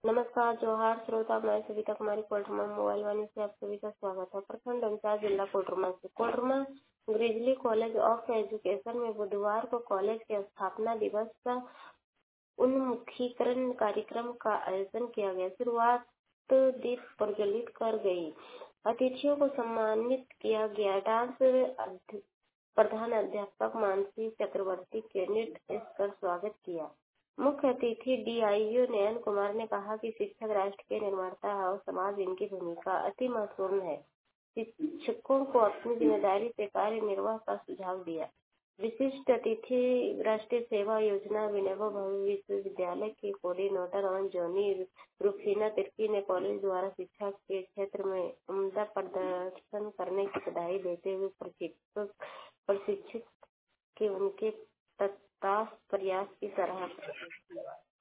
नमस्कार, जोहार श्रोता। मैं सविता कुमारी कोडरमा मोबाइल वाणी से आप सभी का स्वागत है। प्रखंड अंचार जिला कोडरमा से। Koderma Grizzly college of education में बुधवार को कॉलेज के स्थापना दिवस का उन्मुखीकरण कार्यक्रम का आयोजन किया गया। शुरुआत दीप प्रज्वलित कर गई। अतिथियों को सम्मानित किया गया। डांस प्रधान अध्यापक मानसी चक्रवर्ती के नृत्य कर स्वागत किया। मुख्य अतिथि डीआईओ नयन कुमार ने कहा कि शिक्षक राष्ट्र के निर्माता है और समाज इनकी भूमिका अति महत्वपूर्ण है। शिक्षकों को अपनी जिम्मेदारी से कार्य निर्वाह का सुझाव दिया। विशिष्ट अतिथि राष्ट्रीय सेवा योजना विनोबा भावे विश्वविद्यालय के कोऑर्डिनेटर और जॉनी रुफीना तिर्की ने कॉलेज द्वारा शिक्षा के क्षेत्र में उम्दा प्रदर्शन करने की बधाई देते हुए प्रशिक्षित के उनके तत्परता प्रयास की सराहना की।